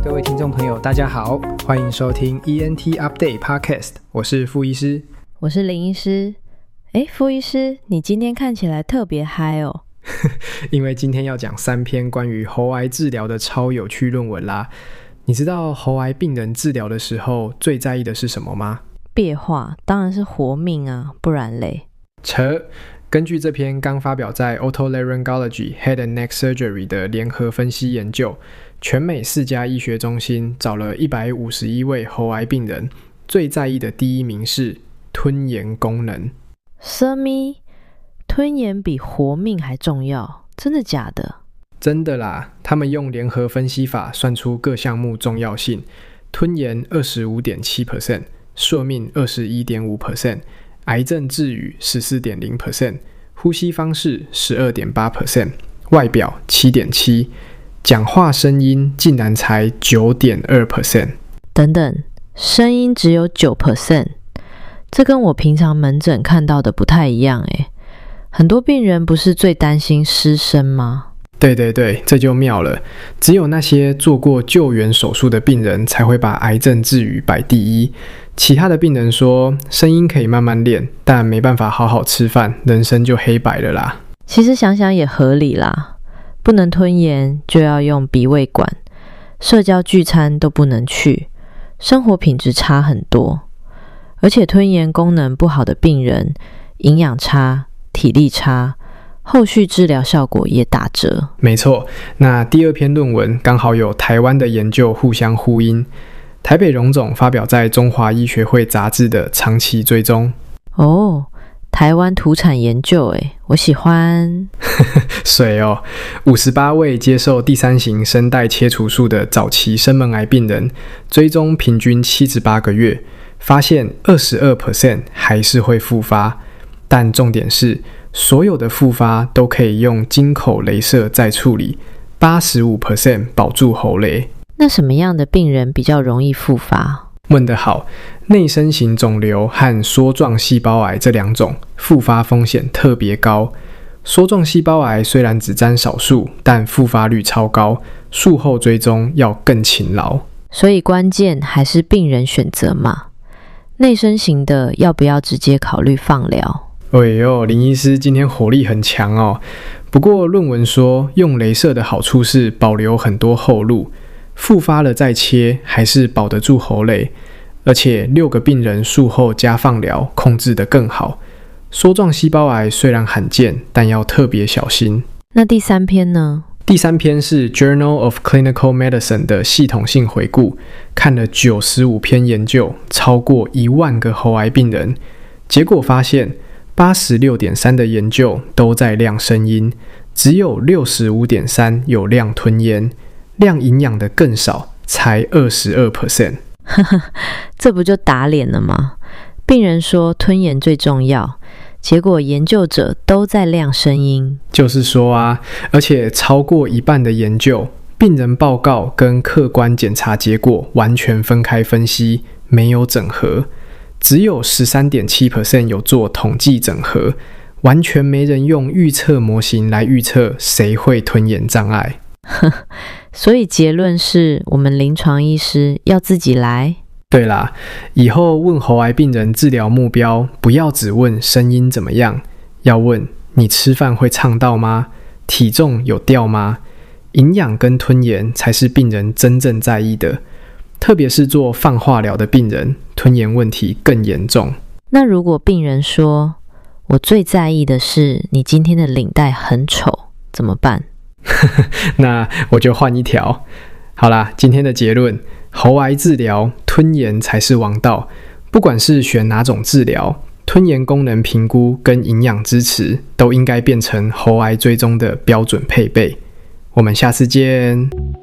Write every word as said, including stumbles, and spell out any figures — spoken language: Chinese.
各位听众朋友大家好，欢迎收听 E N T Update Podcast， 我是傅医师。 我是林医师。诶，傅医师，你今天看起来特别嗨哦。 因为今天要讲三篇关于喉癌治疗的超有趣论文啦。你知道喉癌病人治疗的时候最在意的是什么吗？ 别话，当然是活命啊，不然嘞。 扯！根据这篇刚发表在 Otolaryngology Head and Neck Surgery 的联合分析研究，全美四家医学中心找了一百五十一位喉癌病人，最在意的第一名是吞咽功能。 什么？吞咽比活命还重要？真的假的？ 真的啦，他们用联合分析法算出各项目重要性，吞咽 百分之二十五点七， 寿命 百分之二十一点五， 癌症治愈 百分之十四点零， 呼吸方式 百分之十二点八， 外表 百分之七点七， 讲话声音竟然才 百分之九点二。 等等，声音只有 百分之九， 这跟我平常门诊看到的不太一样耶。很多病人不是最担心失声吗？ 对对对，这就妙了。只有那些做过救援手术的病人才会把癌症治愈摆第一，其他的病人说声音可以慢慢练，但没办法好好吃饭，人生就黑白了啦。 其实想想也合理啦，不能吞咽就要用鼻胃管，社交聚餐都不能去，生活品质差很多。而且吞咽功能不好的病人，营养差、体力差，后续治疗效果也打折。 没错，那第二篇论文刚好有台湾的研究互相呼应。台北荣总发表在中华医学会杂志的长期追踪。 哦，台湾土产研究耶，我喜欢。 水哦，五十八位接受第三型声带切除术的早期声门癌病人，追踪平均七十八个月，发现 百分之二十二 还是会复发，但重点是所有的复发都可以用经口雷射再处理， 百分之八十五 保住喉雷。 那什么样的病人比较容易复发？ 问得好，内生型肿瘤和梭状细胞癌这两种复发风险特别高。梭状细胞癌虽然只占少数，但复发率超高，术后追踪要更勤劳。 所以关键还是病人选择嘛。内生型的要不要直接考虑放疗？ 哎呦，林医师今天火力很强哦。不过论文说用雷射的好处是保留很多后路，复发了再切还是保得住喉雷，而且六个病人术后加放疗控制得更好。梭状细胞癌虽然罕见，但要特别小心。 那第三篇呢？ 第三篇是 Journal of Clinical Medicine 的系统性回顾，看了九十五篇研究，超过一万个喉癌病人，结果发现 百分之八十六点三 的研究都在量声音，只有 百分之六十五点三 有量吞咽，量营养的更少，才 百分之二十二。 这不就打脸了吗？病人说吞咽最重要，结果研究者都在量声音。 就是说啊，而且超过一半的研究，病人报告跟客观检查结果完全分开分析，没有整合，只有 百分之十三点七 有做统计整合，完全没人用预测模型来预测谁会吞咽障碍。 所以结论是我们临床医师要自己来。 对啦，以后问喉癌病人治疗目标，不要只问声音怎么样，要问你吃饭会呛到吗？体重有掉吗？营养跟吞咽才是病人真正在意的，特别是做放化疗的病人，吞咽问题更严重。 那如果病人说我最在意的是你今天的领带很丑，怎么办？ 那我就换一条。好啦，今天的结论，喉癌治疗吞咽才是王道，不管是选哪种治疗，吞咽功能评估跟营养支持都应该变成喉癌追踪的标准配备。我们下次见。